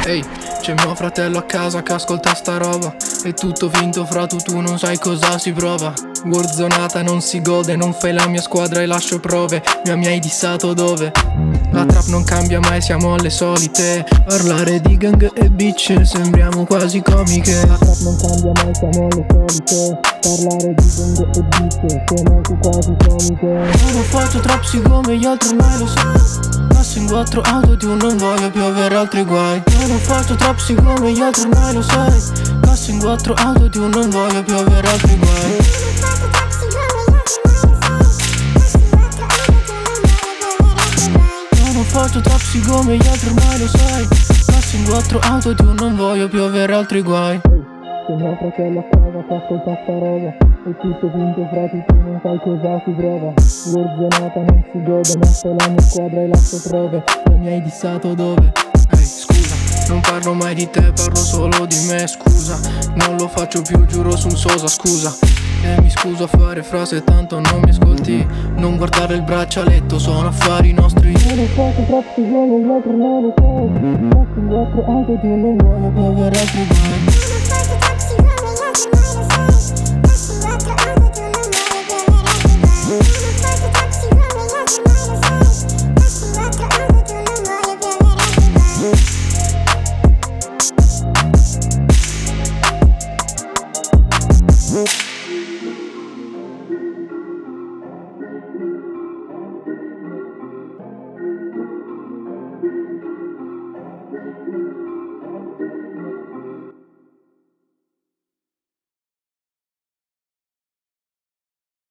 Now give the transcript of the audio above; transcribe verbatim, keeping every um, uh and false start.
Ehi, c'è mio fratello a casa che ascolta sta roba. È tutto finto fra tu, tu non sai cosa si prova. Warzonata non si gode, non fai la mia squadra e lascio prove. Ma mi hai dissato dove? La trap non cambia mai, siamo alle solite. Parlare di gang e bitch, sembriamo quasi comiche. La trap non cambia mai, siamo alle solite. Parlare di gang e bitch, siamo quasi comiche. Io non faccio trap siccome gli altri ormai lo sanno. Passo in quattro auto di un non voglio più avere altri guai. Io non faccio trap siccome gli altri ormai lo sai. Passo in quattro auto di un non voglio più avere altri guai. Non faccio trap siccome gli altri ormai lo sai. Passo in quattro auto di un non voglio più avere altri guai. C'è mio fratello a casa che ascolta sta roba. È tutto finto fra tu, tu non sai cosa si prova. Warzonata non si gode, ma fai la mia squadra e lascio prove. Ma mi hai dissato dove? Ehi, scusa, non parlo mai di te, parlo solo di me, scusa. Non lo faccio più, giuro sul Sosa, scusa. E mi scuso a fare frase, tanto non mi ascolti. Non guardare il braccialetto, sono affari nostri. Io non faccio troppo gli altri non lo so. Passo in quattro auto di un non voglio più avere altri guai.